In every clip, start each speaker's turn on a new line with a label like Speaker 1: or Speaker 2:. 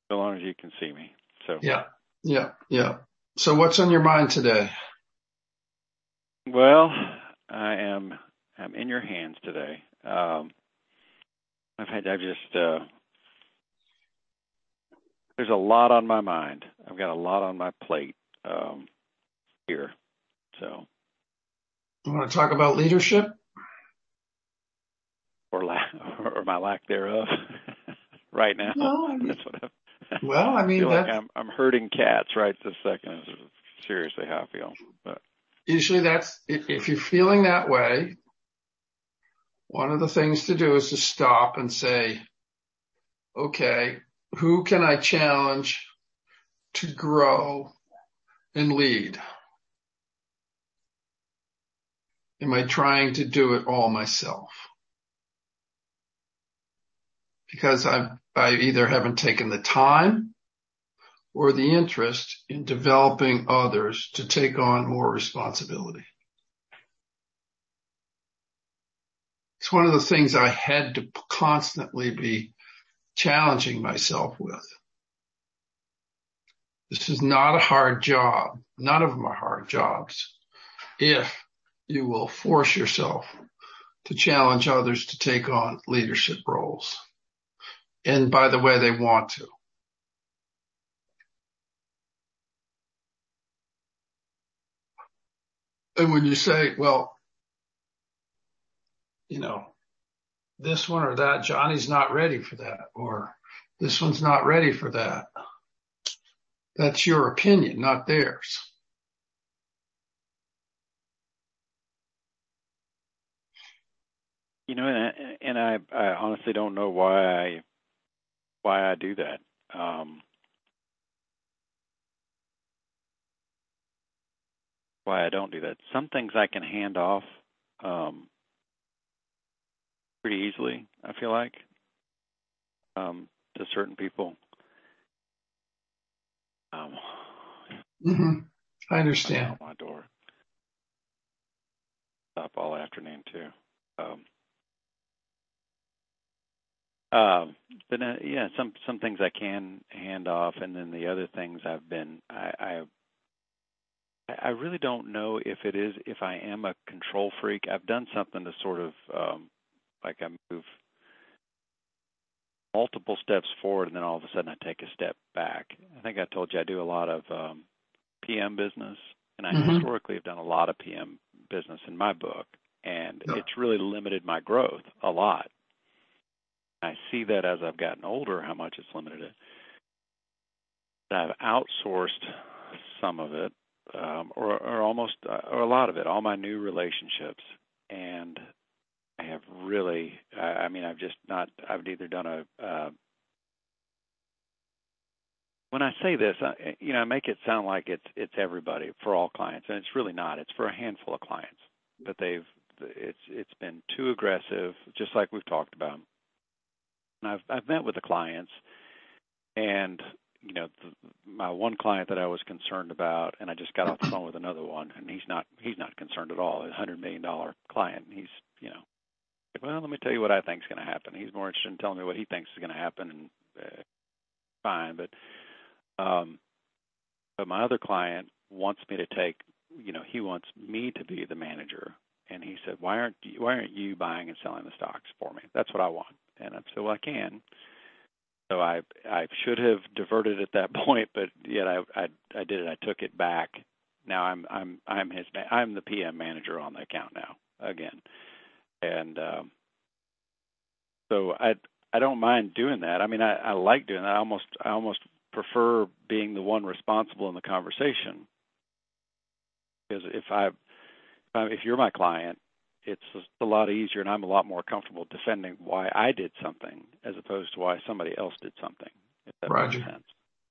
Speaker 1: so long as you can see me. So
Speaker 2: Yeah, yeah, yeah. So what's on your mind today?
Speaker 1: well, I'm in your hands today. There's a lot on my mind. I've got a lot on my plate here. So,
Speaker 2: You want to talk about leadership?
Speaker 1: or or my lack thereof, right now.
Speaker 2: No,
Speaker 1: That's what
Speaker 2: well, I
Speaker 1: I
Speaker 2: mean,
Speaker 1: feel like.
Speaker 2: that's
Speaker 1: I'm herding cats right this second. Is seriously how I feel. But
Speaker 2: usually if you're feeling that way, one of the things to do is to stop and say, okay, who can I challenge to grow and lead? Am I trying to do it all myself? Because I either haven't taken the time or the interest in developing others to take on more responsibility. It's one of the things I had to constantly be challenging myself with. This is not a hard job. None of them are hard jobs. If you will force yourself to challenge others to take on leadership roles. And by the way, they want to. And when you say, well, you know, this one or that, Johnny's not ready for that, or this one's not ready for that. That's your opinion, not theirs.
Speaker 1: and I honestly don't know why I do that. Why I don't do that. Some things I can hand off pretty easily, I feel like, to certain people.
Speaker 2: Mm-hmm. I
Speaker 1: Knocking
Speaker 2: understand.
Speaker 1: on my door. Stop all afternoon too. But yeah, some things I can hand off, and then the other things I really don't know if I am a control freak. I've done something to sort of like I move multiple steps forward, and then all of a sudden I take a step back. I think I told you I do a lot of PM business, and I historically have done a lot of PM business in my book, and it's really limited my growth a lot. I see that as I've gotten older, how much it's limited it. I've outsourced some of it, or almost, or a lot of it, all my new relationships, and I have really, I've either done when I say this, I make it sound like it's everybody for all clients, and it's really not. It's for a handful of clients, but it's been too aggressive, just like we've talked about. And I've met with the clients, and my one client that I was concerned about, and I just got off the phone with another one, and he's not concerned at all. A $100 million client, and he's well, let me tell you what I think is going to happen. He's more interested in telling me what he thinks is going to happen, and fine. But my other client wants me to he wants me to be the manager, and he said, why aren't you buying and selling the stocks for me? That's what I want. And I said, well, I can. So I should have diverted at that point, but yet I did it. I took it back. Now I'm the PM manager on the account now again, and so I don't mind doing that. I mean, I like doing that. I almost prefer being the one responsible in the conversation, because if you're my client, it's just a lot easier, and I'm a lot more comfortable defending why I did something as opposed to why somebody else did something, if that makes sense.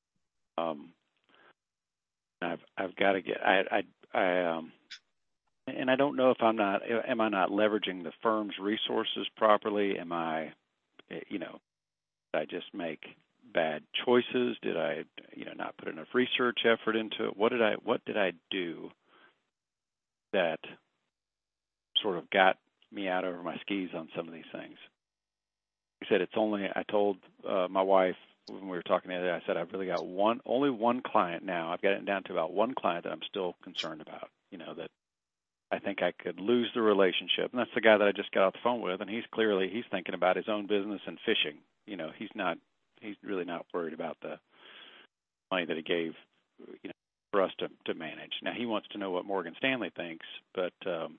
Speaker 1: I've got to get and I don't know if am I not leveraging the firm's resources properly? Am I, did I just make bad choices? Did I, not put enough research effort into it? What did I do that sort of got me out over my skis on some of these things? I said I told my wife when we were talking the other day, I said I've really got only one client now. I've got it down to about one client that I'm still concerned about, that I think I could lose the relationship. And that's the guy that I just got off the phone with, and he's thinking about his own business and fishing. He's really not worried about the money that he gave, for us to manage. Now he wants to know what Morgan Stanley thinks, but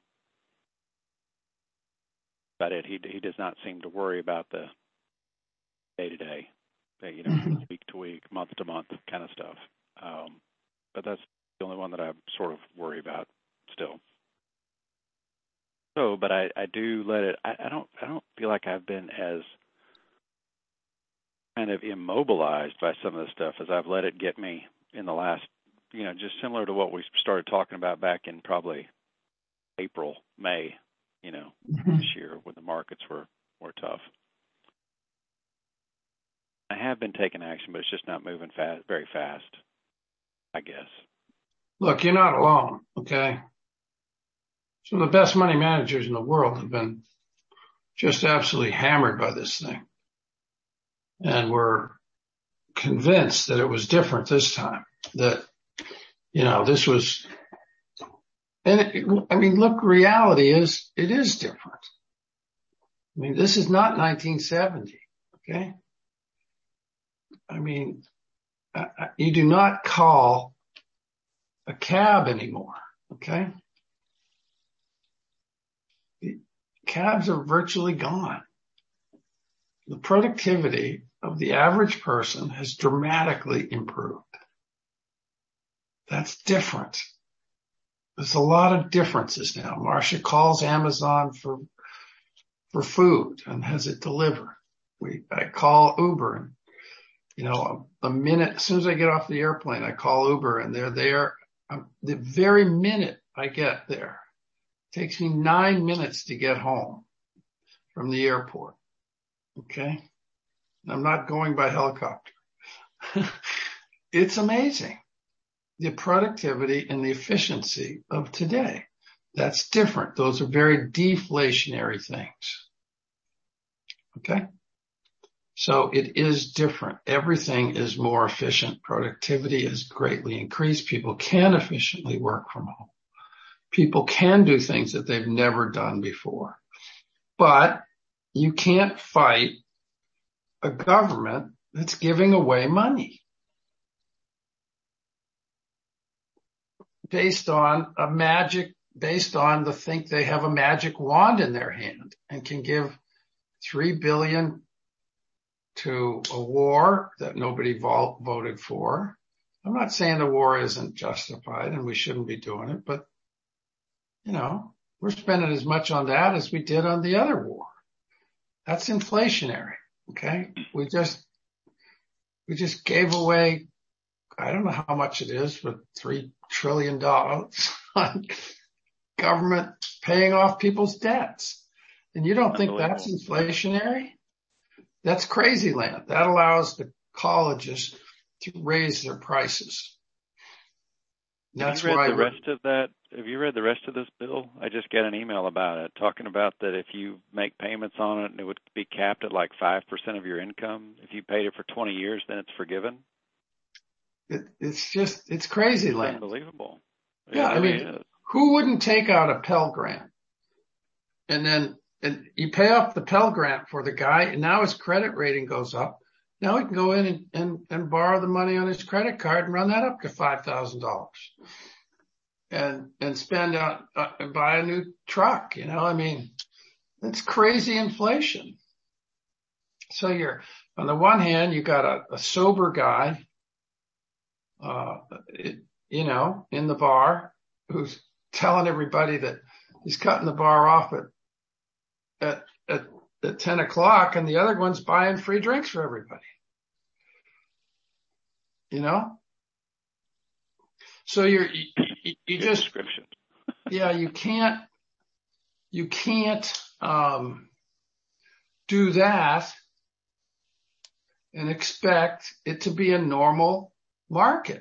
Speaker 1: about it, he does not seem to worry about the day to day, week to week, month to month kind of stuff. But that's the only one that I sort of worry about still. So, but I do let it. I don't feel like I've been as kind of immobilized by some of the stuff as I've let it get me in the last, just similar to what we started talking about back in probably April, May, this year when the markets were tough. I have been taking action, but it's just not moving very fast, I guess.
Speaker 2: Look, you're not alone, okay? Some of the best money managers in the world have been just absolutely hammered by this thing. And we're convinced that it was different this time, that, this was, look, reality is, it is different. This is not 1970, okay? You do not call a cab anymore, okay? The cabs are virtually gone. The productivity of the average person has dramatically improved. That's different. There's a lot of differences now. Marcia calls Amazon for food and has it delivered. I call Uber and, a minute, as soon as I get off the airplane, I call Uber and they're there. The very minute I get there, it takes me 9 minutes to get home from the airport. Okay. I'm not going by helicopter. It's amazing. The productivity and the efficiency of today. That's different. Those are very deflationary things. Okay. So it is different. Everything is more efficient. Productivity is greatly increased. People can efficiently work from home. People can do things that they've never done before. But you can't fight a government that's giving away money based on the think they have a magic wand in their hand and can give $3 billion to a war that nobody voted for. I'm not saying the war isn't justified and we shouldn't be doing it, but we're spending as much on that as we did on the other war. That's inflationary. Okay. We just gave away, I don't know how much it is, but $3 trillion on government paying off people's debts. And you don't think that's inflationary? That's crazy land. That allows the colleges to raise their prices.
Speaker 1: That's why. Have you read the rest of this bill? I just got an email about it, talking about that if you make payments on it, it would be capped at like 5% of your income. If you paid it for 20 years, then it's forgiven.
Speaker 2: It's crazy land.
Speaker 1: It's unbelievable.
Speaker 2: Yeah, who wouldn't take out a Pell Grant? And you pay off the Pell Grant for the guy, and now his credit rating goes up. Now he can go in and borrow the money on his credit card and run that up to $5,000 and spend and buy a new truck. It's crazy inflation. So you're, on the one hand, you got a sober guy, in the bar who's telling everybody that he's cutting the bar off at 10 o'clock, and the other one's buying free drinks for everybody. So you just,
Speaker 1: description.
Speaker 2: Yeah, you can't do that and expect it to be a normal market.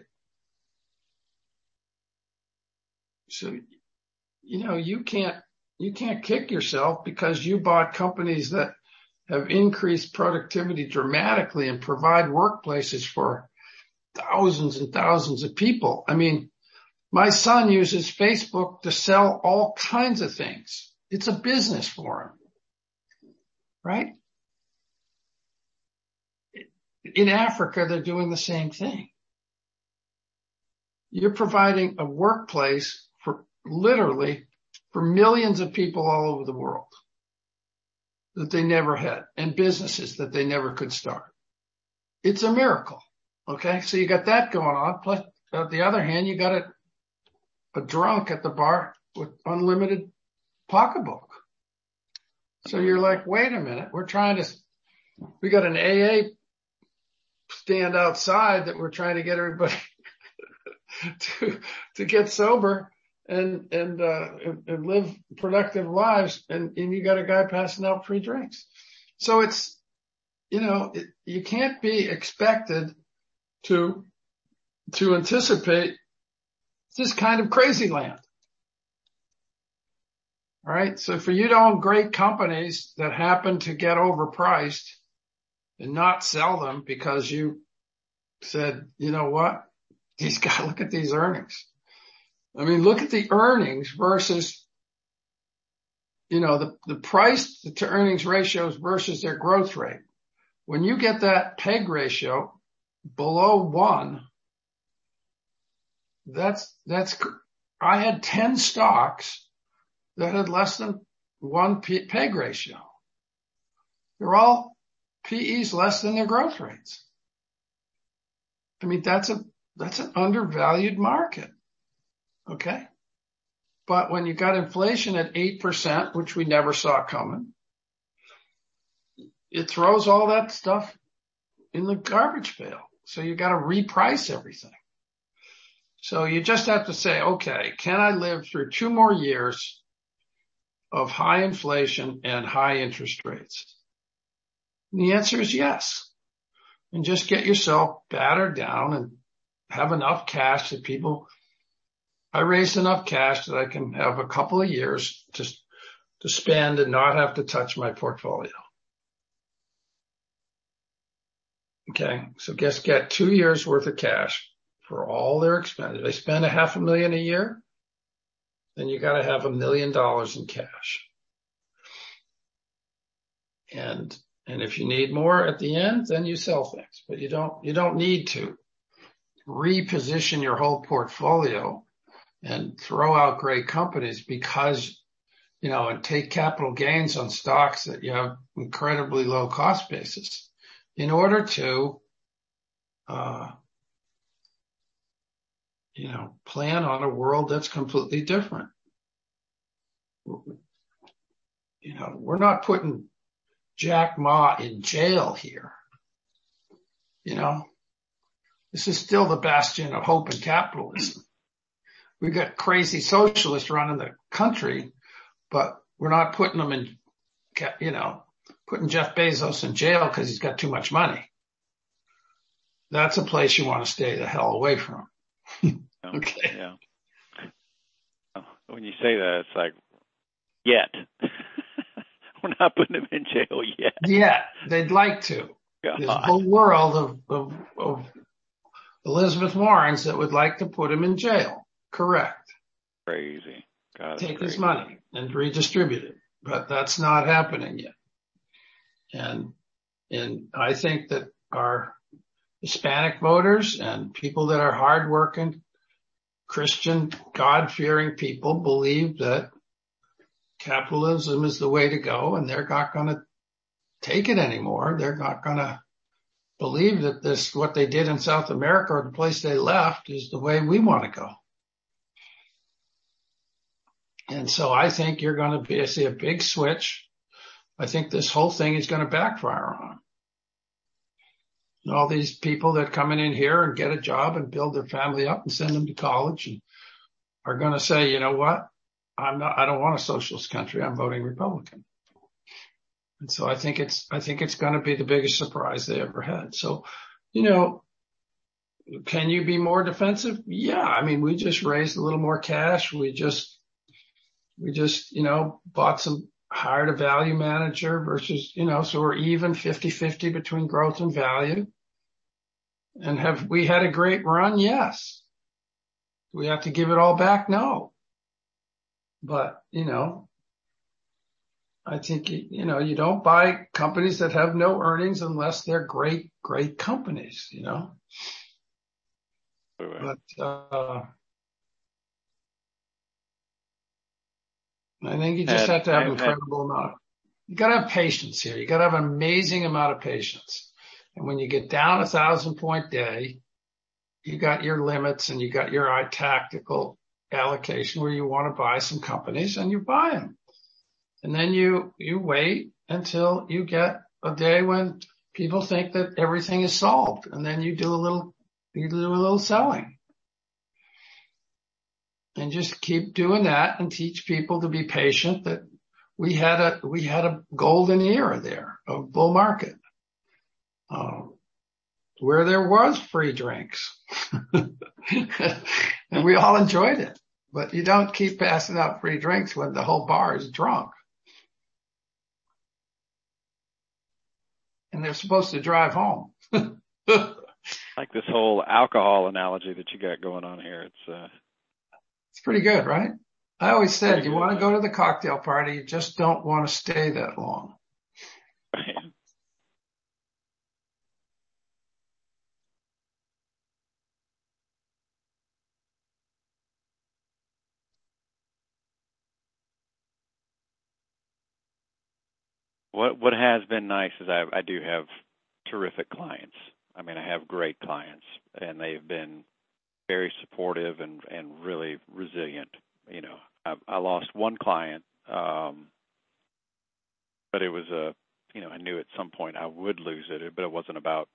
Speaker 2: So, you can't kick yourself because you bought companies that have increased productivity dramatically and provide workplaces for thousands and thousands of people. I mean, my son uses Facebook to sell all kinds of things. It's a business for him, right? In Africa, they're doing the same thing. You're providing a workplace for millions of people all over the world that they never had, and businesses that they never could start. It's a miracle. Okay. So you got that going on. Plus, on the other hand, you got a drunk at the bar with unlimited pocketbook. So you're like, wait a minute. We got an AA stand outside that we're trying to get everybody to get sober and live productive lives. And you got a guy passing out free drinks. So it's, you can't be expected to anticipate this kind of crazy land. All right. So for you to own great companies that happen to get overpriced and not sell them because you said, you know what? Look at these earnings. I mean, look at the earnings versus, the price to earnings ratios versus their growth rate. When you get that PEG ratio below 1, I had 10 stocks that had less than 1 PEG ratio. They're all PEs less than their growth rates. I mean, that's an undervalued market. Okay. But when you got inflation at 8%, which we never saw coming, it throws all that stuff in the garbage pail. So you got to reprice everything. So you just have to say, okay, can I live through 2 more years of high inflation and high interest rates? And the answer is yes. And just get yourself battered down and have enough cash that I raised enough cash that I can have a couple of years to spend and not have to touch my portfolio. Okay. So just get 2 years worth of cash for all their expenses. They spend $500,000 a year, then you got to have $1 million in cash. And if you need more at the end, then you sell things, but you don't need to reposition your whole portfolio and throw out great companies because, and take capital gains on stocks that you have incredibly low cost basis in order to, plan on a world that's completely different. We're not putting Jack Ma in jail here. This is still the bastion of hope and capitalism. We got crazy socialists running the country, but we're not putting them in, putting Jeff Bezos in jail because he's got too much money. That's a place you want to stay the hell away from. Okay.
Speaker 1: Yeah. When you say that, it's like, yet. We're not putting him in jail yet.
Speaker 2: Yeah, they'd like to. God. There's a whole world of Elizabeth Warrens that would like to put him in jail. Correct.
Speaker 1: Crazy. God,
Speaker 2: take his money and redistribute it. But that's not happening yet. And I think that our Hispanic voters and people that are hardworking, Christian, God-fearing people believe that capitalism is the way to go, and they're not going to take it anymore. They're not going to believe that what they did in South America or the place they left is the way we want to go. And so I think you're going to see a big switch. I think this whole thing is going to backfire on. And all these people that come in here and get a job and build their family up and send them to college and are going to say, you know what? I don't want a socialist country. I'm voting Republican. And so I think it's going to be the biggest surprise they ever had. So, can you be more defensive? Yeah. I mean, we just raised a little more cash. We just, bought some hired a value manager versus, so we're even 50-50 between growth and value. And have we had a great run? Yes. Do we have to give it all back? No. But, I think, you don't buy companies that have no earnings unless they're great, great companies,
Speaker 1: Right.
Speaker 2: But, I think you just have to have an incredible amount. You got to have patience here. You got to have an amazing amount of patience. And when you get down 1,000-point day, you got your limits and you got your tactical allocation where you want to buy some companies and you buy them. And then you wait until you get a day when people think that everything is solved. And then you do a little selling. And just keep doing that and teach people to be patient. That we had a golden era there of bull market, where there was free drinks and we all enjoyed it, but you don't keep passing out free drinks when the whole bar is drunk and they're supposed to drive home.
Speaker 1: Like this whole alcohol analogy that you got going on here.
Speaker 2: It's pretty good, right? I always said, you want to go to the cocktail party, you just don't want to stay that long.
Speaker 1: What has been nice is I do have terrific clients. I mean, I have great clients, and they've been very supportive and really resilient. I lost one client, but it was I knew at some point I would lose it, but it was about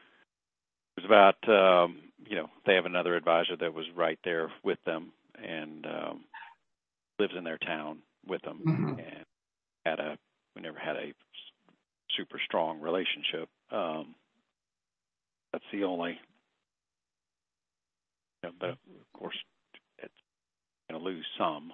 Speaker 1: they have another advisor that was right there with them and lives in their town with them,
Speaker 2: Mm-hmm.
Speaker 1: and we never had a super strong relationship. That's the only, but of course it's going to lose some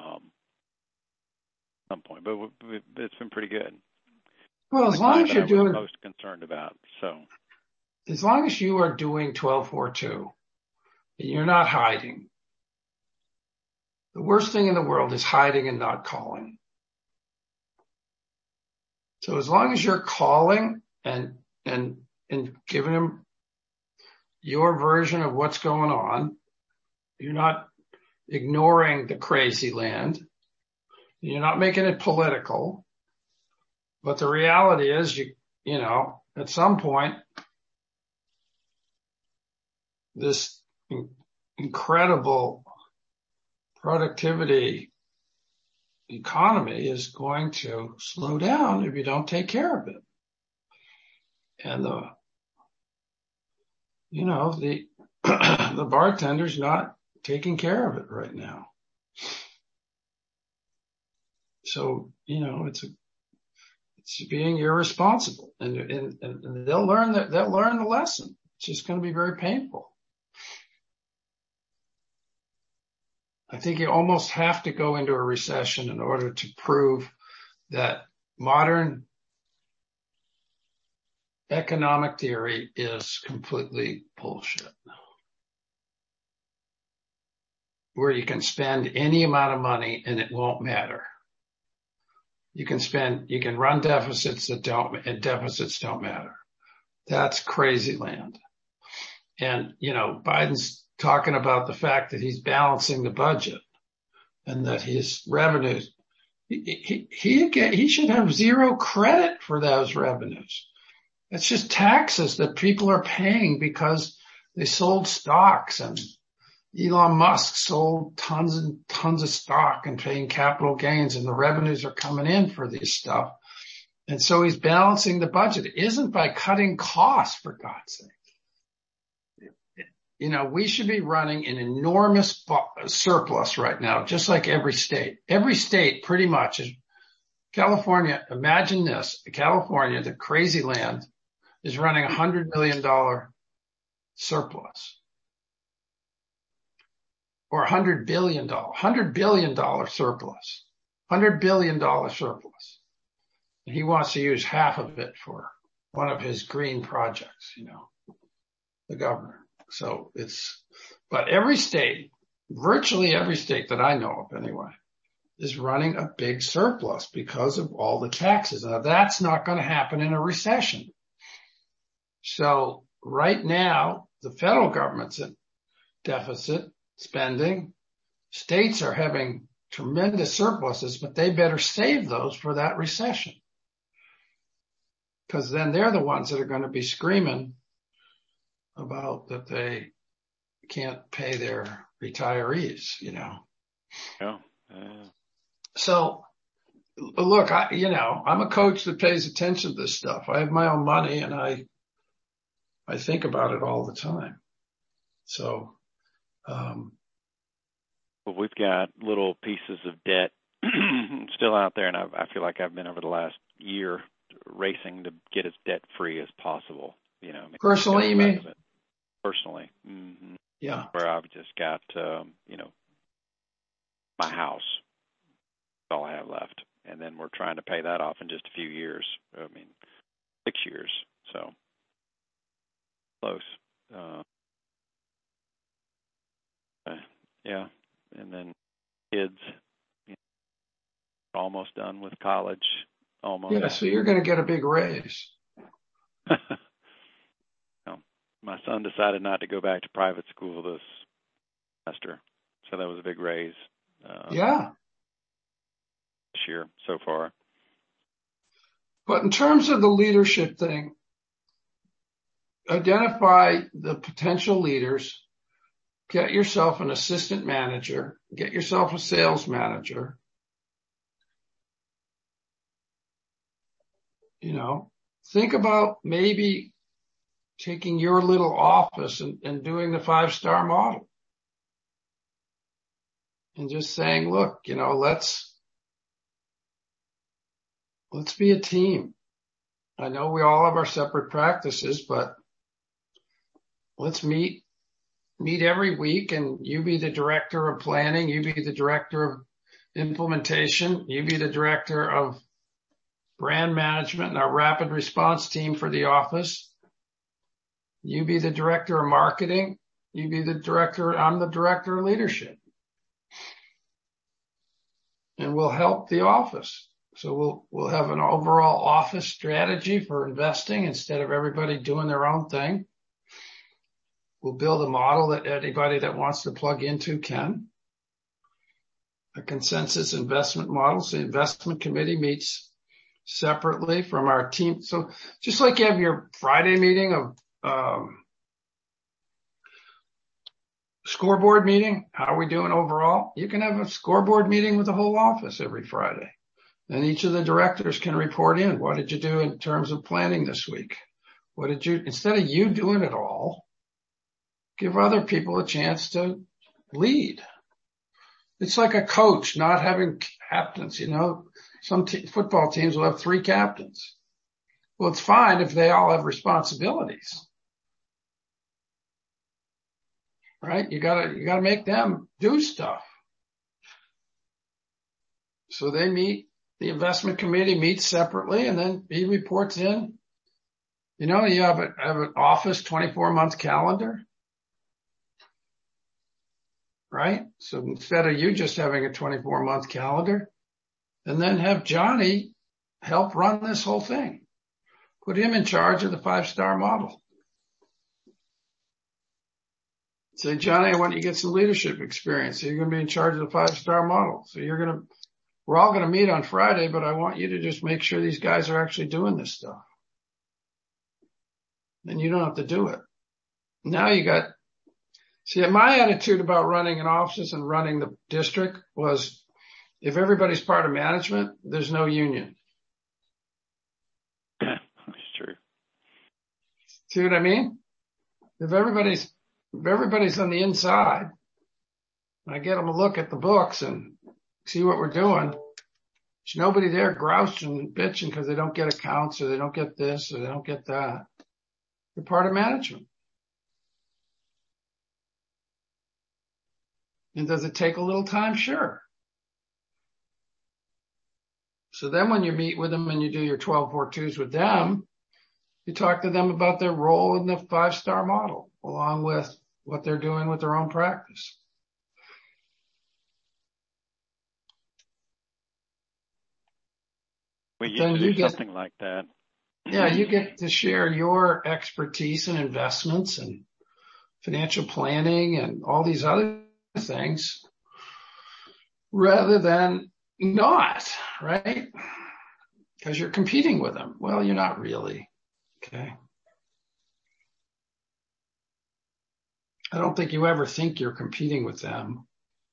Speaker 1: point, but it's been pretty good.
Speaker 2: Well, as long as you're doing,
Speaker 1: most concerned about, so
Speaker 2: as long as you are doing 1242 and you're not hiding, the worst thing in the world is hiding and not calling. So as long as you're calling and giving them your version of what's going on, you're not ignoring the crazy land, you're not making it political. But the reality is, at some point, this incredible productivity economy is going to slow down if you don't take care of it. And the bartender's not taking care of it right now. So, it's being irresponsible, and they'll learn the lesson. It's just going to be very painful. I think you almost have to go into a recession in order to prove that modern economic theory is completely bullshit. Where you can spend any amount of money and it won't matter. You can run deficits and deficits don't matter. That's crazy land. And, Biden's talking about the fact that he's balancing the budget and that his revenues, he should have zero credit for those revenues. It's just taxes that people are paying because they sold stocks, and Elon Musk sold tons and tons of stock and paying capital gains, and the revenues are coming in for this stuff. And so he's balancing the budget. It isn't by cutting costs, for God's sake. We should be running an enormous surplus right now, just like every state. Every state pretty much is. California, imagine this. California, the crazy land, is running $100 million surplus. Or $100 billion surplus. $100 billion surplus. And he wants to use half of it for one of his green projects, the governor. So but every state, virtually every state that I know of anyway, is running a big surplus because of all the taxes. Now that's not going to happen in a recession. So right now, the federal government's at deficit spending. States are having tremendous surpluses, but they better save those for that recession. Because then they're the ones that are going to be screaming about that they can't pay their retirees,
Speaker 1: Yeah.
Speaker 2: So look, I'm a coach that pays attention to this stuff. I have my own money and I think about it all the time. So,
Speaker 1: well, we've got little pieces of debt still out there, and I feel like I've been over the last year racing to get as debt free as possible.
Speaker 2: Personally, you mean?
Speaker 1: Personally, mm-hmm.
Speaker 2: Yeah.
Speaker 1: Where I've just got, my house. That's all I have left, and then we're trying to pay that off in just a few years. 6 years. So close. Yeah, and then kids, almost done with college. Almost.
Speaker 2: Yeah, so you're going to get a big raise.
Speaker 1: My son decided not to go back to private school this semester, so that was a big raise.
Speaker 2: Yeah.
Speaker 1: This year so far.
Speaker 2: But in terms of the leadership thing, identify the potential leaders, get yourself an assistant manager, get yourself a sales manager. Think about maybe taking your little office and doing the 5-star model. And just saying, look, let's be a team. I know we all have our separate practices, but let's meet every week, and you be the director of planning, you be the director of implementation, you be the director of brand management and our rapid response team for the office. You be the director of marketing, you be the director, I'm the director of leadership. And we'll help the office. So we'll have an overall office strategy for investing instead of everybody doing their own thing. We'll build a model that anybody that wants to plug into can. A consensus investment model. So the investment committee meets separately from our team. So just like you have your Friday meeting of scoreboard meeting, how are we doing overall? You can have a scoreboard meeting with the whole office every Friday. And each of the directors can report in. What did you do in terms of planning this week? Instead of you doing it all, give other people a chance to lead. It's like a coach not having captains, Some football teams will have 3 captains. Well, it's fine if they all have responsibilities. Right? You gotta make them do stuff. So they meet, the investment committee meets separately, and then he reports in. You have an office 24-month calendar. Right? So instead of you just having a 24-month calendar, and then have Johnny help run this whole thing. Put him in charge of the 5-star model. Say, Johnny, I want you to get some leadership experience. So you're going to be in charge of the 5-star model. So we're all going to meet on Friday, but I want you to just make sure these guys are actually doing this stuff. Then you don't have to do it. Now my attitude about running an office and running the district was, if everybody's part of management, there's no union.
Speaker 1: That's true.
Speaker 2: See what I mean? If everybody's on the inside, I get them to look at the books and see what we're doing. There's nobody there grousing and bitching because they don't get accounts or they don't get this or they don't get that. They're part of management. And does it take a little time? Sure. So then when you meet with them and you do your 12-4-2s with them, you talk to them about their role in the 5-star model, along with what they're doing with their own practice.
Speaker 1: We used to do something like that.
Speaker 2: Yeah, you get to share your expertise in investments and financial planning and all these other things rather than not, right? Because you're competing with them. Well, you're not really. Okay. I don't think you ever think you're competing with them.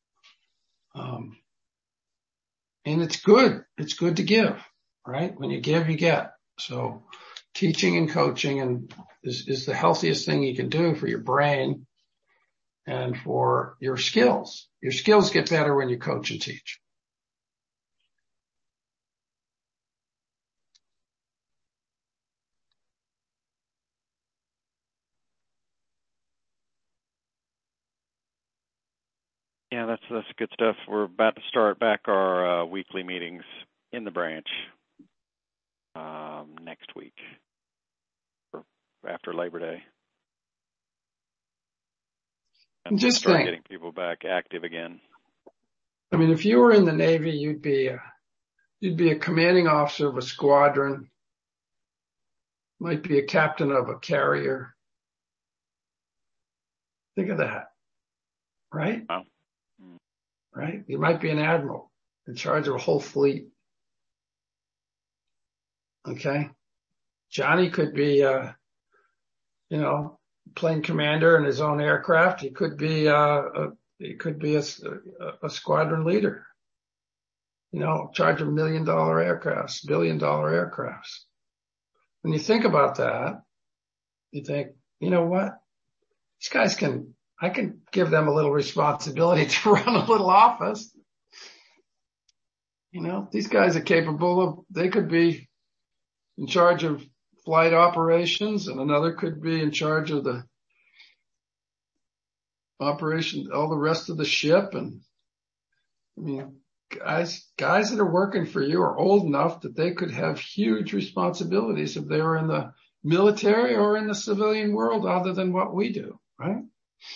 Speaker 2: And it's good. It's good to give, right? When you give, you get. So teaching and coaching is the healthiest thing you can do for your brain and for your skills. Your skills get better when you coach and teach.
Speaker 1: Yeah, that's good stuff. We're about to start back our weekly meetings in the branch next week or after Labor Day. And
Speaker 2: Just
Speaker 1: start
Speaker 2: think,
Speaker 1: getting people back active again.
Speaker 2: I mean, if you were in the Navy, you'd be a commanding officer of a squadron, might be a captain of a carrier. Think of that, right?
Speaker 1: Wow.
Speaker 2: Right? You might be an admiral in charge of a whole fleet. Okay. Johnny could be, plane commander in his own aircraft. He could be, a squadron leader, in charge of $1 million aircrafts, $1 billion aircrafts. When you think about that, you think, you know what? These guys I can give them a little responsibility to run a little office. These guys are capable they could be in charge of flight operations and another could be in charge of the operation, all the rest of the ship. And I mean, guys that are working for you are old enough that they could have huge responsibilities if they were in the military or in the civilian world other than what we do, right?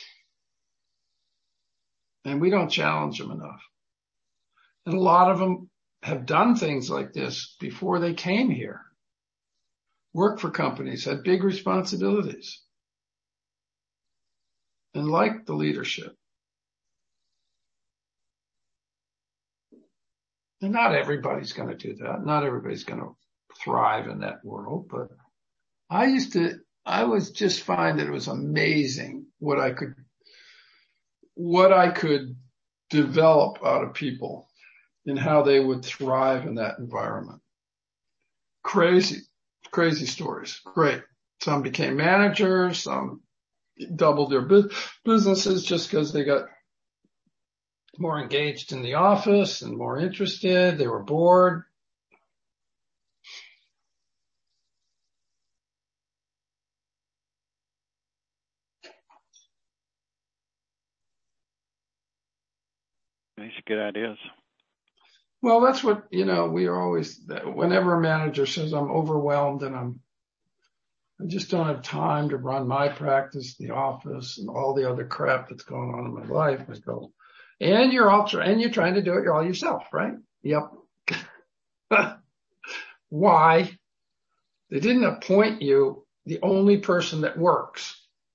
Speaker 2: And we don't challenge them enough. And a lot of them have done things like this before they came here. Worked for companies, had big responsibilities, and liked the leadership. And not everybody's going to do that. Not everybody's going to thrive in that world. But I was just find that it was amazing what I could develop out of people and how they would thrive in that environment. Crazy stories. Great. Some became managers, some doubled their businesses just because they got more engaged in the office and more interested. They were bored.
Speaker 1: These are good ideas.
Speaker 2: Well, that's what, we are always, whenever a manager says I'm overwhelmed and I just don't have time to run my practice, the office, and all the other crap that's going on in my life, I go, and you're trying to do it all yourself, right? Yep. Why? They didn't appoint you the only person that works.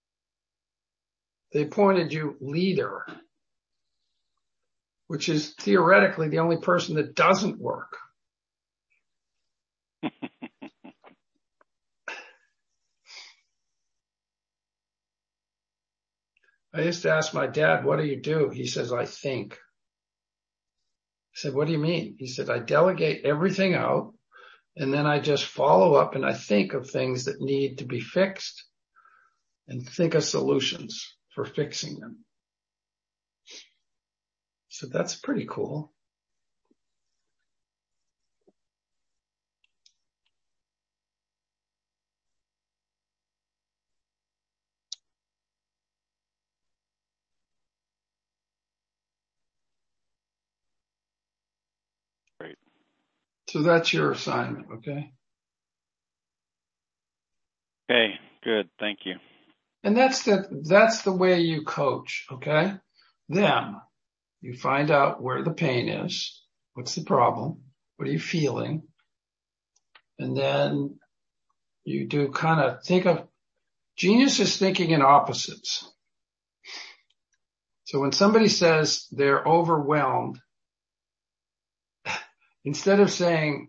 Speaker 2: They appointed you leader, which is theoretically the only person that doesn't work. I used to ask my dad, what do you do? He says, I think. I said, what do you mean? He said, I delegate everything out and then I just follow up and I think of things that need to be fixed and think of solutions for fixing them. So that's pretty cool.
Speaker 1: Great.
Speaker 2: So that's your assignment, okay?
Speaker 1: Okay, good. Thank you.
Speaker 2: And that's the way you coach, okay? Them. You find out where the pain is. What's the problem? What are you feeling? And then you do kind of think of, genius is thinking in opposites. So when somebody says they're overwhelmed, instead of saying,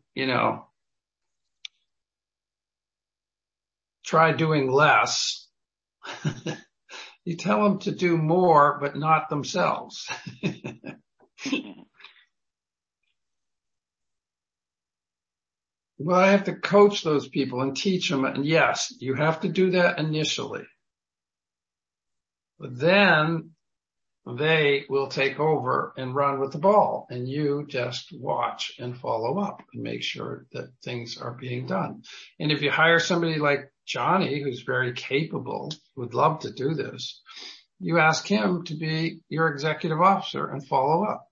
Speaker 2: try doing less, you tell them to do more, but not themselves. Well, I have to coach those people and teach them. And yes, you have to do that initially. But then they will take over and run with the ball. And you just watch and follow up and make sure that things are being done. And if you hire somebody like Johnny, who's very capable, would love to do this, you ask him to be your executive officer and follow up.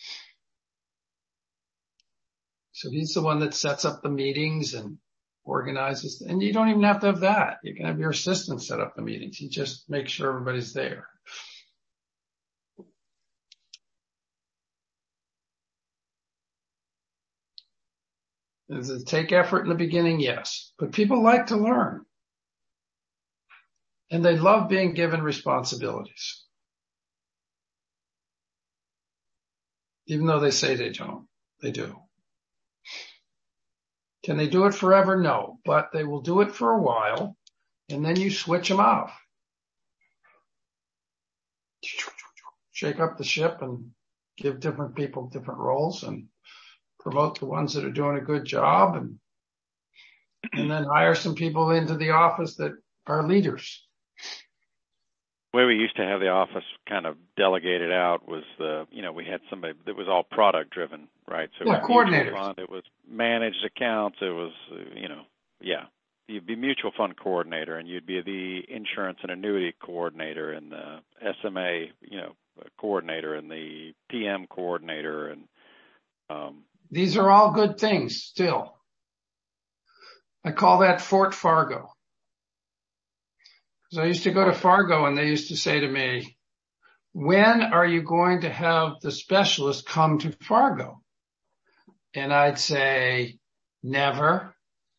Speaker 2: So he's the one that sets up the meetings and organizes. And you don't even have to have that. You can have your assistant set up the meetings. You just make sure everybody's there. Does it take effort in the beginning? Yes. But people like to learn. And they love being given responsibilities. Even though they say they don't, they do. Can they do it forever? No, but they will do it for a while, and then you switch them off. Shake up the ship and give different people different roles and promote the ones that are doing a good job, and then hire some people into the office that are leaders.
Speaker 1: The way we used to have the office kind of delegated out was we had somebody that was all product driven, right? So
Speaker 2: yeah, coordinators.
Speaker 1: Fund, it was managed accounts, it was, you'd be mutual fund coordinator, and you'd be the insurance and annuity coordinator, and the SMA, coordinator, and the PM coordinator, and
Speaker 2: these are all good things still. I call that Fort Fargo. Because I used to go to Fargo and they used to say to me, when are you going to have the specialist come to Fargo? And I'd say, never.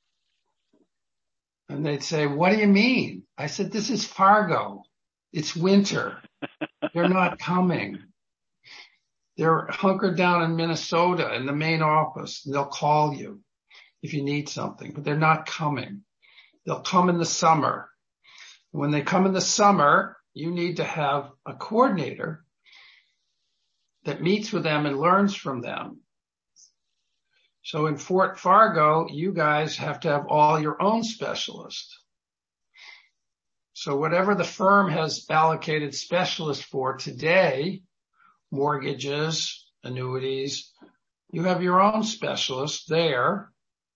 Speaker 2: And they'd say, what do you mean? I said, this is Fargo. It's winter. They're not coming. They're hunkered down in Minnesota in the main office. They'll call you if you need something, but they're not coming. They'll come in the summer. When they come in the summer, you need to have a coordinator that meets with them and learns from them. So in Fort Fargo, you guys have to have all your own specialists. So whatever the firm has allocated specialists for today, mortgages, annuities, you have your own specialists there.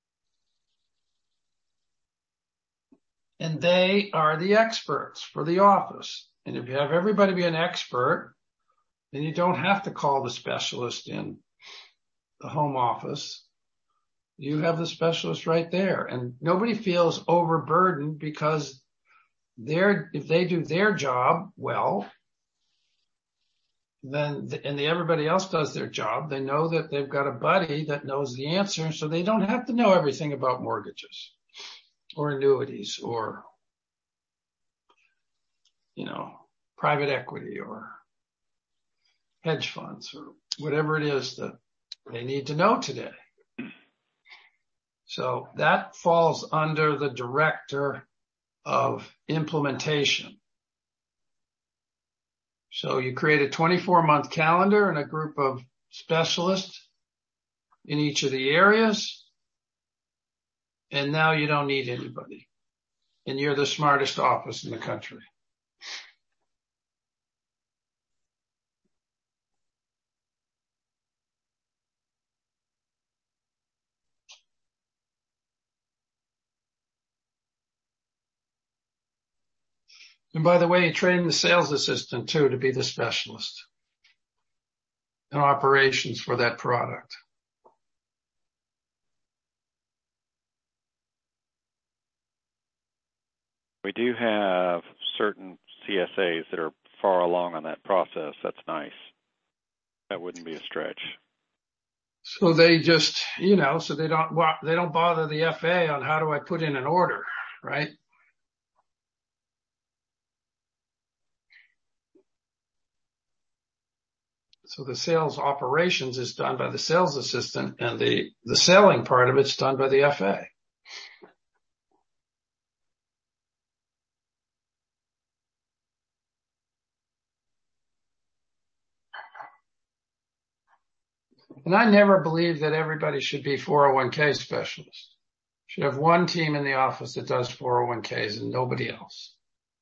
Speaker 2: And they are the experts for the office. And if you have everybody be an expert, then you don't have to call the specialist in the home office. You have the specialist right there. And nobody feels overburdened because if they do their job well, then, and everybody else does their job, they know that they've got a buddy that knows the answer, so they don't have to know everything about mortgages or annuities or, private equity or hedge funds or whatever it is that they need to know today. So that falls under the director of implementation. So you create a 24-month calendar and a group of specialists in each of the areas. And now you don't need anybody. And you're the smartest office in the country. And by the way, you train the sales assistant too to be the specialist in operations for that product.
Speaker 1: We do have certain CSAs that are far along on that process. That's nice. That wouldn't be a stretch.
Speaker 2: So they just, so they don't bother the FA on how do I put in an order, right? So the sales operations is done by the sales assistant, and the selling part of it's done by the FA. And I never believed that everybody should be 401k specialists. Should have one team in the office that does 401ks and nobody else.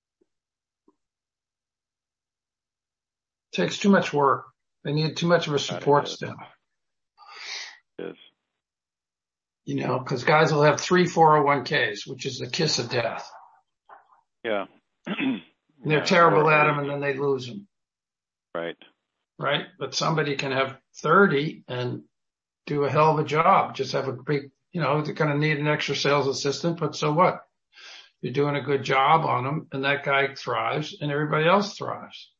Speaker 2: It takes too much work. They need too much of a support staff.
Speaker 1: It is.
Speaker 2: Because guys will have 3 401ks, which is the kiss of death.
Speaker 1: Yeah.
Speaker 2: And they're terrible at them, and then they lose them.
Speaker 1: Right.
Speaker 2: Right? But somebody can have 30 and do a hell of a job. Just have a big, they're going to need an extra sales assistant, but so what? You're doing a good job on them, and that guy thrives, and everybody else thrives.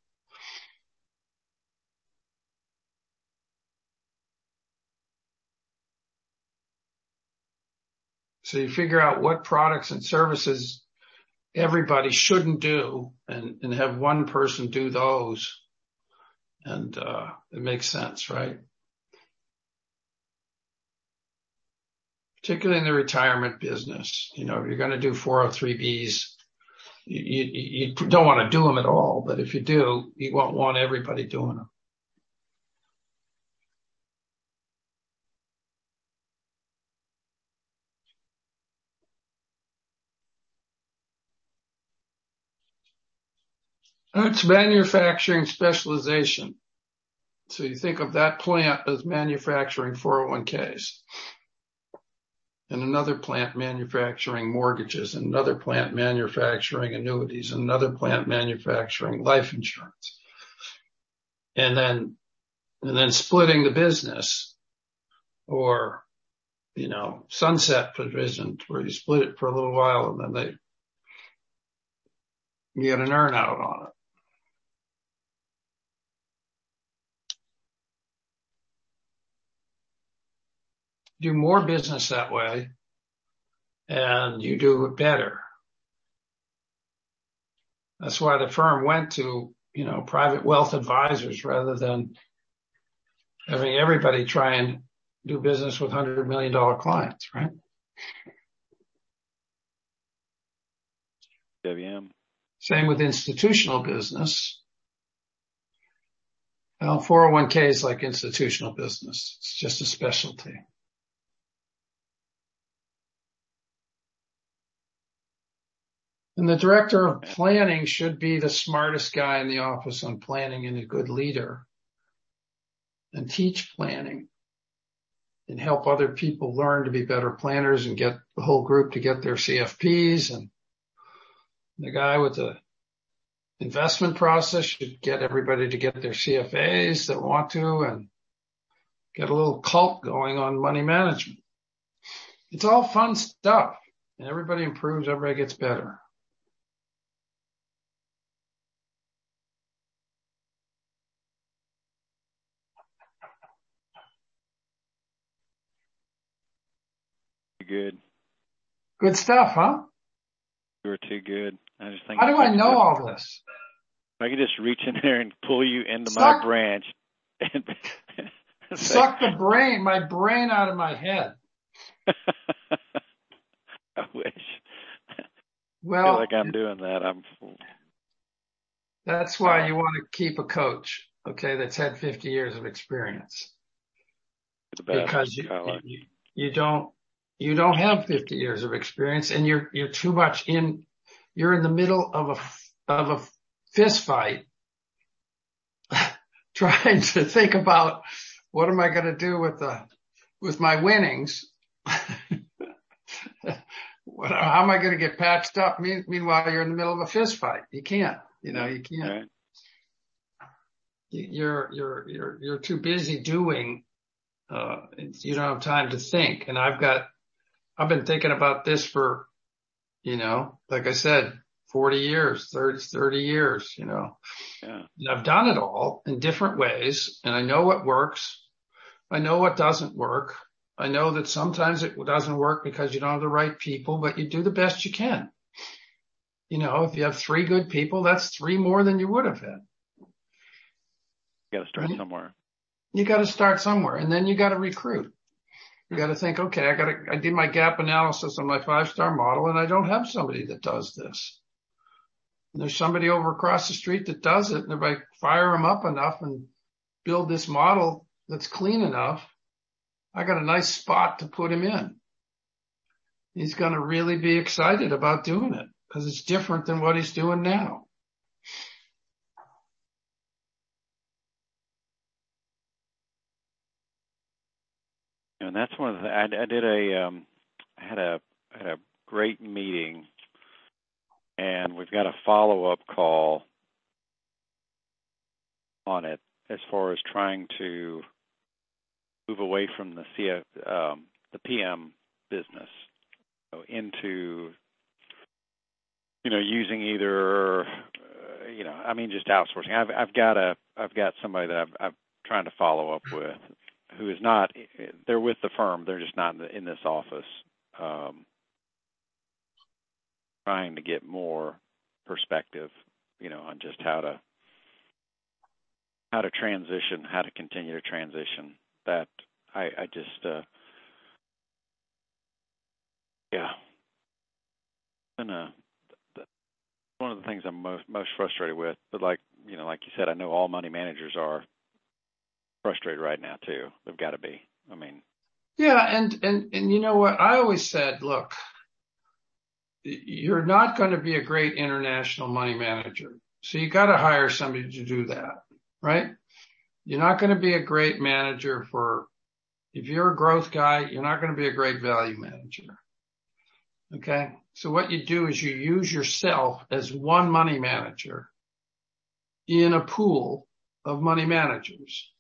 Speaker 2: So you figure out what products and services everybody shouldn't do and have one person do those. And it makes sense, right? Particularly in the retirement business. If you're going to do 403Bs, you don't want to do them at all. But if you do, you won't want everybody doing them. It's manufacturing specialization. So you think of that plant as manufacturing 401ks, and another plant manufacturing mortgages, and another plant manufacturing annuities, and another plant manufacturing life insurance. And then splitting the business, or, sunset provisions where you split it for a little while and then you get an earn out on it. Do more business that way, and you do it better. That's why the firm went to, private wealth advisors rather than having everybody try and do business with $100 million clients, right?
Speaker 1: WM.
Speaker 2: Same with institutional business. Well, 401k is like institutional business. It's just a specialty. And the director of planning should be the smartest guy in the office on planning and a good leader, and teach planning and help other people learn to be better planners and get the whole group to get their CFPs. And the guy with the investment process should get everybody to get their CFAs that want to, and get a little cult going on money management. It's all fun stuff, and everybody improves, everybody gets better. Good stuff, huh?
Speaker 1: You were too good. I just think.
Speaker 2: How do I know all this?
Speaker 1: I can just reach in there and pull you into my branch and
Speaker 2: suck my brain out of my head.
Speaker 1: I wish.
Speaker 2: Well,
Speaker 1: I feel like I'm doing that.
Speaker 2: That's why you want to keep a coach, okay, that's had 50 years of experience. Because you don't have 50 years of experience, and you're too much you're in the middle of a fist fight trying to think about what am I going to do with my winnings? How am I going to get patched up? Meanwhile, you're in the middle of a fist fight. You can't, you can't.
Speaker 1: Right.
Speaker 2: You're too busy doing, you don't have time to think. And I've been thinking about this for, like I said, 40 years, 30 years,
Speaker 1: Yeah.
Speaker 2: And I've done it all in different ways, and I know what works. I know what doesn't work. I know that sometimes it doesn't work because you don't have the right people, but you do the best you can. If you have 3 good people, that's 3 more than you would have had.
Speaker 1: You got to start somewhere.
Speaker 2: You got to start somewhere, and then you got to recruit. You got to think, okay, I did my gap analysis on my 5-star model, and I don't have somebody that does this. And there's somebody over across the street that does it, and if I fire him up enough and build this model that's clean enough, I got a nice spot to put him in. He's going to really be excited about doing it because it's different than what he's doing now.
Speaker 1: And that's one of the. I had a great meeting, and we've got a follow-up call on it as far as trying to move away from the PM business into using either just outsourcing. I've got somebody that I'm trying to follow up with who is not. They're with the firm. They're just not in this office. Trying to get more perspective, on just how to transition, how to continue to transition. That I just been one of the things I'm most frustrated with. But like you said, I know all money managers are frustrated right now too. They've got to be.
Speaker 2: Yeah, and you know what? I always said, look, you're not going to be a great international money manager. So you got to hire somebody to do that, right? You're not going to be a great manager if you're a growth guy, you're not going to be a great value manager. Okay. So what you do is you use yourself as one money manager in a pool of money managers.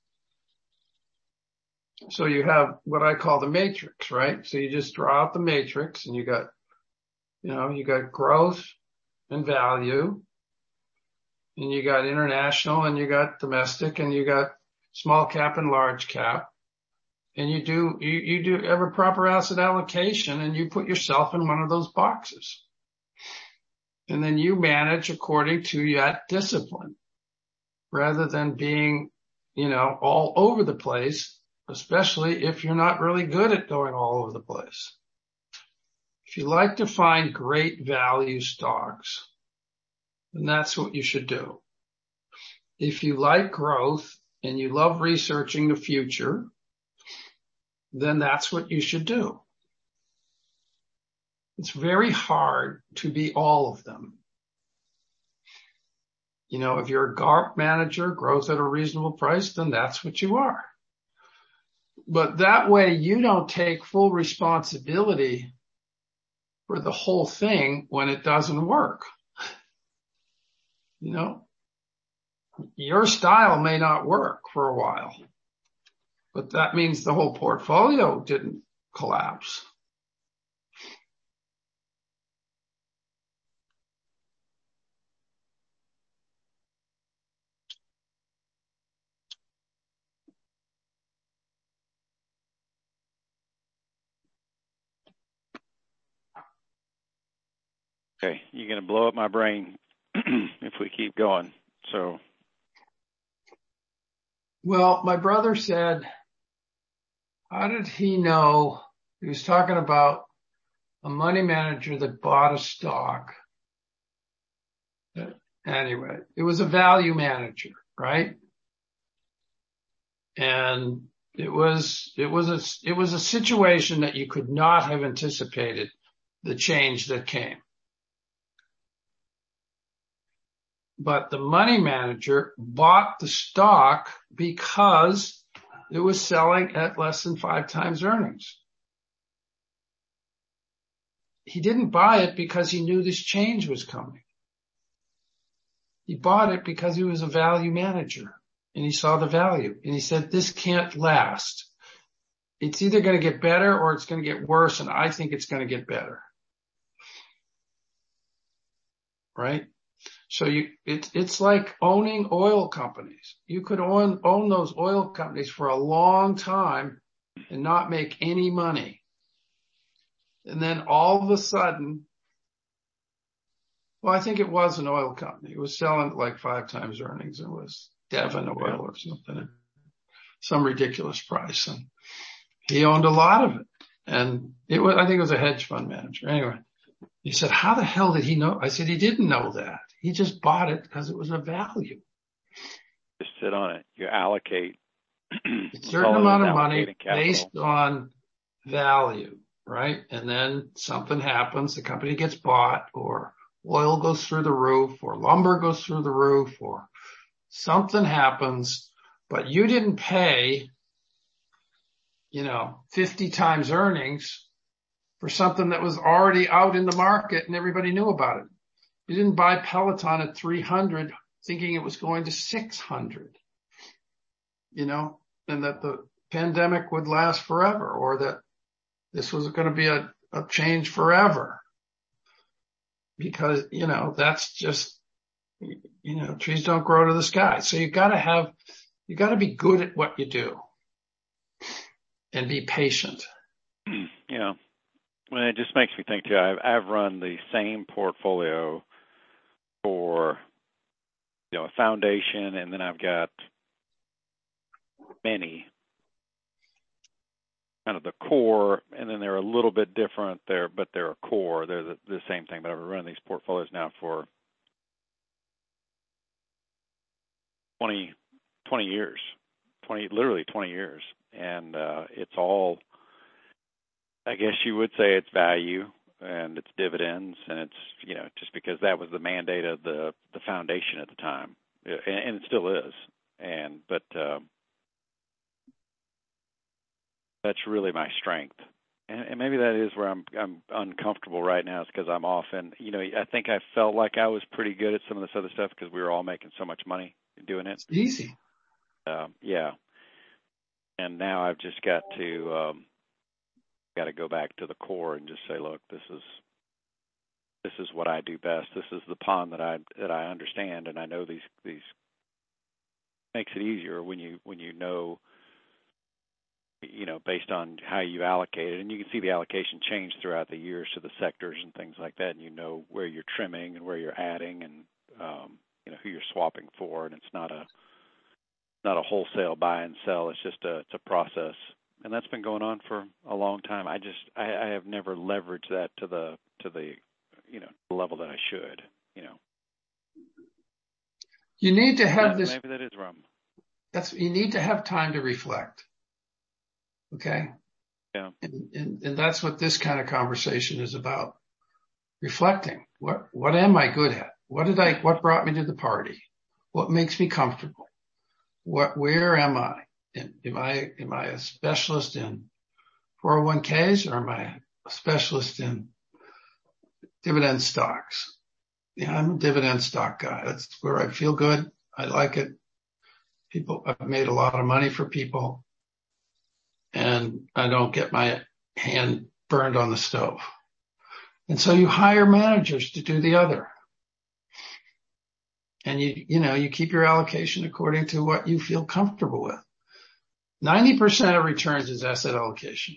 Speaker 2: So you have what I call the matrix, right? So you just draw out the matrix and you got growth and value, and you got international, and you got domestic, and you got small cap and large cap. And you do have a proper asset allocation, and you put yourself in one of those boxes. And then you manage according to that discipline rather than being, all over the place, especially if you're not really good at going all over the place. If you like to find great value stocks, then that's what you should do. If you like growth and you love researching the future, then that's what you should do. It's very hard to be all of them. If you're a GARP manager, growth at a reasonable price, then that's what you are. But that way you don't take full responsibility for the whole thing when it doesn't work. Your style may not work for a while, but that means the whole portfolio didn't collapse.
Speaker 1: Okay, you're going to blow up my brain if we keep going. So,
Speaker 2: well, my brother said, how did he know? He was talking about a money manager that bought a stock. Anyway, it was a value manager, right? And it was a situation that you could not have anticipated the change that came. But the money manager bought the stock because it was selling at less than 5 times earnings. He didn't buy it because he knew this change was coming. He bought it because he was a value manager and he saw the value and he said, this can't last. It's either going to get better or it's going to get worse. And I think it's going to get better. right? So it's like owning oil companies. You could own those oil companies for a long time and not make any money. And then all of a sudden, well, I think it was an oil company. It was selling at like 5 times earnings. It was Devon Oil or something, some ridiculous price. And he owned a lot of it. And I think it was a hedge fund manager. Anyway, he said, how the hell did he know? I said, he didn't know that. He just bought it because it was a value.
Speaker 1: Just sit on it. You allocate
Speaker 2: A certain amount of money based on value, right? And then something happens, the company gets bought, or oil goes through the roof, or lumber goes through the roof, or something happens, but you didn't pay, 50 times earnings for something that was already out in the market and everybody knew about it. You didn't buy Peloton at 300 thinking it was going to 600, and that the pandemic would last forever, or that this was going to be a change forever. Because, that's just, trees don't grow to the sky. So you got to be good at what you do and be patient.
Speaker 1: Yeah. Well, it just makes me think too. I've run the same portfolio for, a foundation, and then I've got many, kind of the core, and then they're a little bit different there, but they're a core. They're the same thing. But I've run these portfolios now for 20 years, literally 20 years. And it's all, I guess you would say it's value and it's dividends, and it's, just because that was the mandate of the foundation at the time, and it still is. But that's really my strength. And maybe that is where I'm uncomfortable right now, is because I'm off. And, I think I felt like I was pretty good at some of this other stuff because we were all making so much money doing it.
Speaker 2: It's easy.
Speaker 1: Yeah. And now I've just got to go back to the core and just say, look, this is what I do best. This is the pond that I understand, and I know these makes it easier when you know, based on how you allocate it. And you can see the allocation change throughout the years to the sectors and things like that, and you know where you're trimming and where you're adding, and who you're swapping for. And it's not a wholesale buy and sell. It's just it's a process, and that's been going on for a long time. I have never leveraged that to the level that I should.
Speaker 2: You need to have this.
Speaker 1: Maybe that is wrong.
Speaker 2: You need to have time to reflect. Okay.
Speaker 1: Yeah.
Speaker 2: And that's what this kind of conversation is about. Reflecting. What am I good at? What brought me to the party? What makes me comfortable? Where am I? Am I a specialist in 401ks, or am I a specialist in dividend stocks? Yeah, I'm a dividend stock guy. That's where I feel good. I like it. I've made a lot of money for people, and I don't get my hand burned on the stove. And so you hire managers to do the other. And you keep your allocation according to what you feel comfortable with. 90% of returns is asset allocation.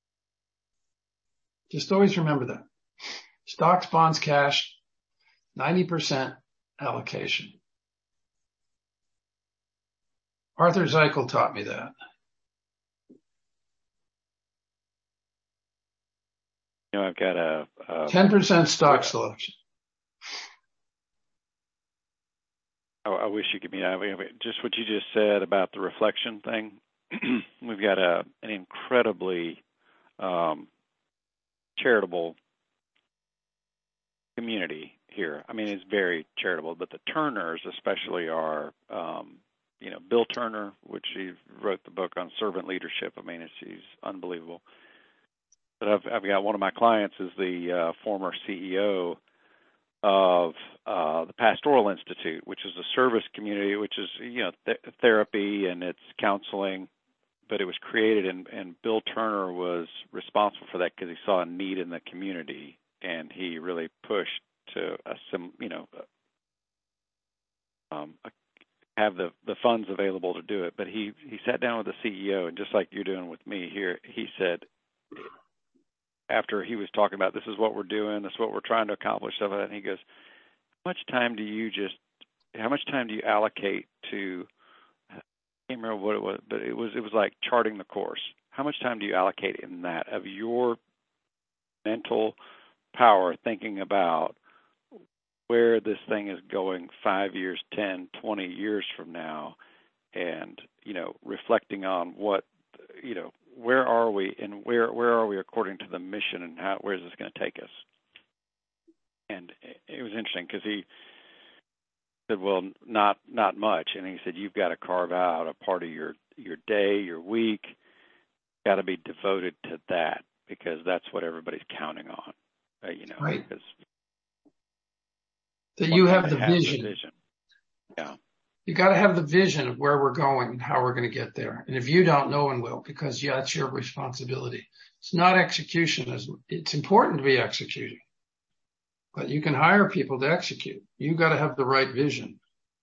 Speaker 2: Just always remember that. Stocks, bonds, cash, 90% allocation. Arthur Zeichel taught me that.
Speaker 1: I've got a
Speaker 2: 10% stock selection.
Speaker 1: I wish you could meet. Just what you just said about the reflection thing. We've got an incredibly charitable community here. I mean, it's very charitable, but the Turners especially are, Bill Turner, which he wrote the book on servant leadership. I mean, he's unbelievable. But I've got one of my clients is the former CEO of the Pastoral Institute, which is a service community, which is, therapy and it's counseling, but it was created, and Bill Turner was responsible for that because he saw a need in the community, and he really pushed to have the funds available to do it. But he sat down with the CEO, and just like you're doing with me here, he said, after he was talking about this is what we're doing, this is what we're trying to accomplish, stuff like that, and he goes, how much time do you allocate to, I can't remember what it was, but it was like charting the course. How much time do you allocate in that of your mental power thinking about where this thing is going 5 years, 10, 20 years from now, and, reflecting on what, where are we and where are we according to the mission, and where is this going to take us? And it was interesting because he said, well, not much. And he said, you've got to carve out a part of your day, your week, got to be devoted to that, because that's what everybody's counting on,
Speaker 2: Right.
Speaker 1: Because
Speaker 2: that you have the
Speaker 1: vision.
Speaker 2: vision.
Speaker 1: Yeah.
Speaker 2: You got to have the vision of where we're going and how we're going to get there. And if you don't, no one will, because that's your responsibility. It's not execution. It's important to be executing, but you can hire people to execute. You got to have the right vision.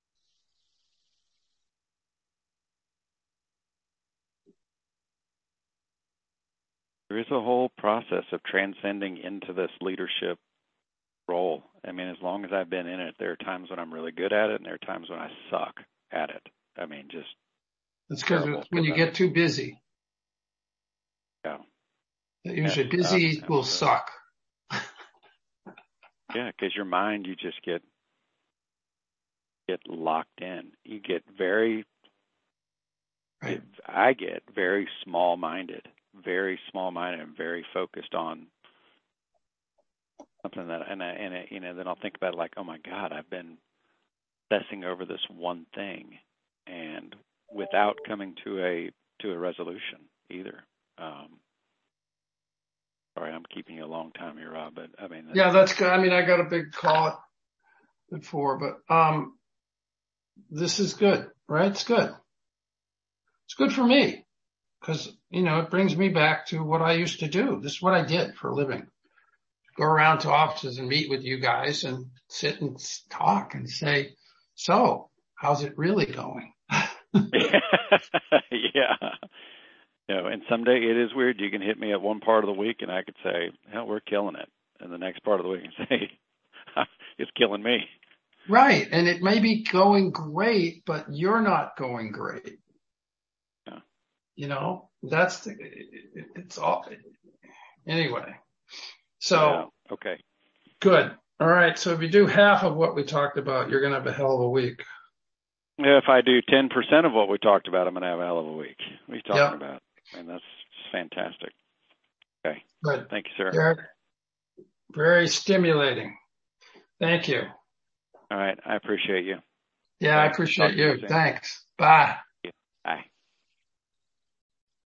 Speaker 1: There is a whole process of transcending into this leadership role. I mean, as long as I've been in it, there are times when I'm really good at it, and there are times when I suck at it. I mean, just
Speaker 2: that's because when you get too busy.
Speaker 1: Yeah.
Speaker 2: Usually busy will suck.
Speaker 1: Yeah, because your mind, you just get locked in. You get I get very small-minded and very focused on something that, and then I'll think about it like, oh my God, I've been obsessing over this one thing, and without coming to a resolution either. Sorry, I'm keeping you a long time here, Rob, but I mean,
Speaker 2: yeah, that's good. I mean, I got a big call at 4, but this is good, right? It's good. It's good for me because, it brings me back to what I used to do. This is what I did for a living. Go around to offices and meet with you guys and sit and talk and say, so how's it really going?
Speaker 1: Yeah. And someday it is weird. You can hit me at one part of the week and I could say, hell, we're killing it. And the next part of the week and say, it's killing me.
Speaker 2: Right. And it may be going great, but you're not going great. Yeah. It's all, anyway. So,
Speaker 1: yeah. Okay.
Speaker 2: Good. All right. So if you do half of what we talked about, you're going to have a hell of a week.
Speaker 1: If I do 10% of what we talked about, I'm going to have a hell of a week. What are you talking about? And that's fantastic. Okay.
Speaker 2: Good.
Speaker 1: Thank you, sir.
Speaker 2: Derek, very stimulating. Thank you.
Speaker 1: All right. I appreciate you.
Speaker 2: Yeah, I appreciate you. Thanks. Bye.
Speaker 1: Bye.